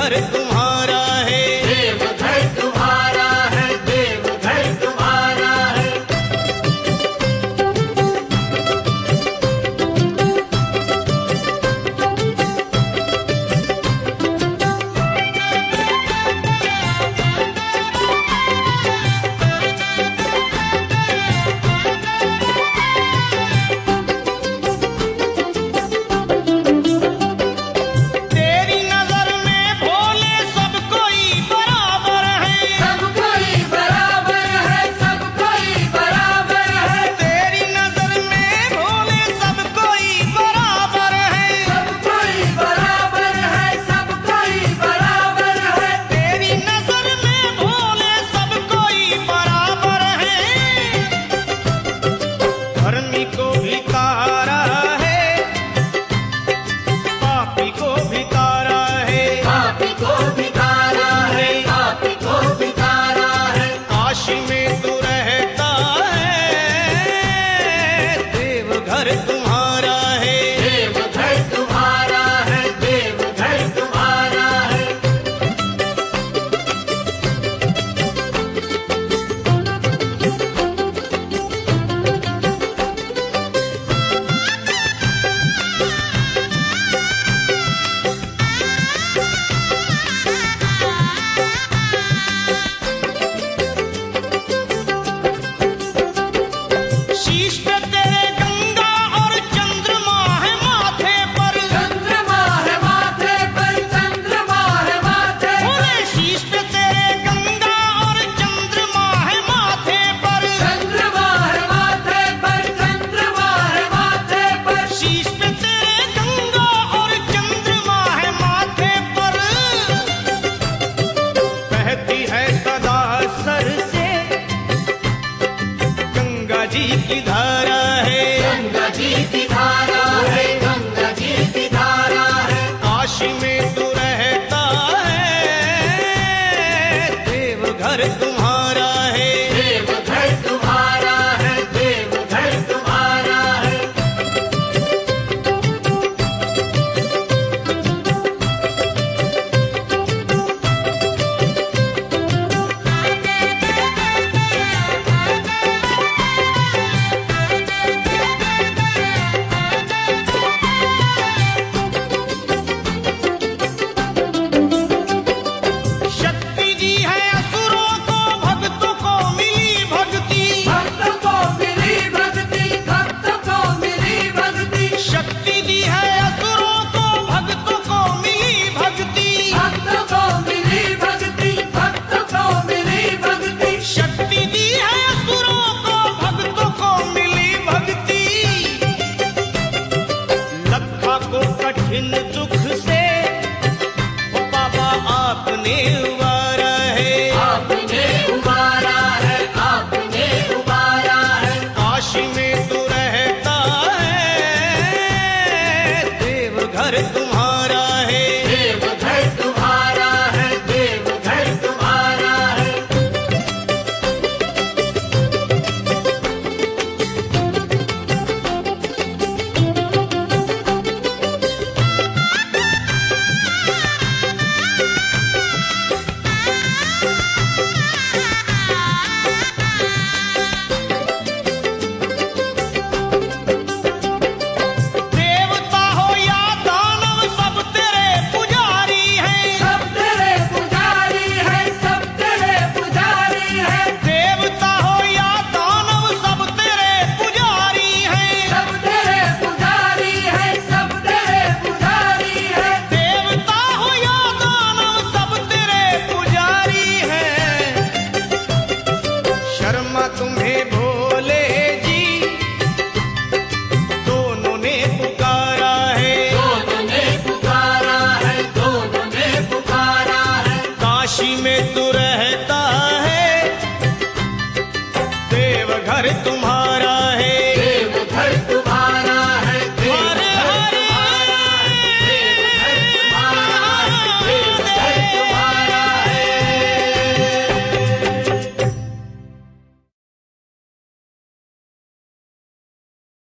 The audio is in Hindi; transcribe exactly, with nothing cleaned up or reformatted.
देवघर तुम्हारा है, देवघर तुम्हारा है, देवघर तुम्हारा है। तेरी नजर में भोले सब कोई बराबर है, सब कोई बराबर है, सब कोई बराबर है। तेरी नजर में भोले सब कोई बराबर है, सब कोई बराबर है, सब कोई बराबर है। तेरी नजर में भोले सब कोई बराबर है। धर्मी को भी तारा है, पापी को भी तारा है, पापी को भी तारा है, पापी को भी तारा है। काशी में तू रहता है, देवघर तुम्हारा है, देवघर तुम्हारा है, देवघर तुम्हारा है। शीश पे तेरे गंगा और चंद्रमा है माथे पर, चंद्रमा है माथे पर, चंद्रमा है माथे पर। भोले शीश पे तेरे गंगा और चंद्रमा है माथे पर, चंद्रमा है माथे पर, चंद्रमा है माथे पर। शीश पे तेरे गंगा और चंद्रमा है माथे पर। बहती है सदा सर से गंगा जी की धारा है, गंगा जी की धारा है, गंगा जी की धारा है। काशी में तू रहता है, देवघर तुम्हारा है, देवघर तुम्हारा है, देवघर तुम्हारा है। शक्ति दी है असुरों को, भक्तों को मिली भक्ति, भक्तों को मिली भक्ति, भक्तों को मिली भक्ति। शक्ति दी है असुरों को, भक्तों को मिली भक्ति, भक्तों को मिली भक्ति, भक्तों को मिली भक्ति। शक्ति दी है असुरों को, भक्तों को मिली भक्ति। लखा को कठिन दुख से ओ बाबा आपने उबारा है, आपने उबारा है, आपने उबारा है। काशी में तू रहता है, देवघर तुम्हारा है, देवघर तुम्हारा है, देवघर तुम्हारा है। देवता हो या दानव सब तेरे पुजारी हैं, सब तेरे पुजारी है, सब तेरे पुजारी है। देवता हो या दानव सब तेरे पुजारी हैं, सब तेरे पुजारी है, सब तेरे पुजारी है। देवता हो या दानव सब तेरे पुजारी हैं। शर्मा तुम्हें भोले जी दोनों ने पुकारा है, दोनों ने पुकारा है, दोनों ने पुकारा है। काशी में तू रहता है, देवघर तुम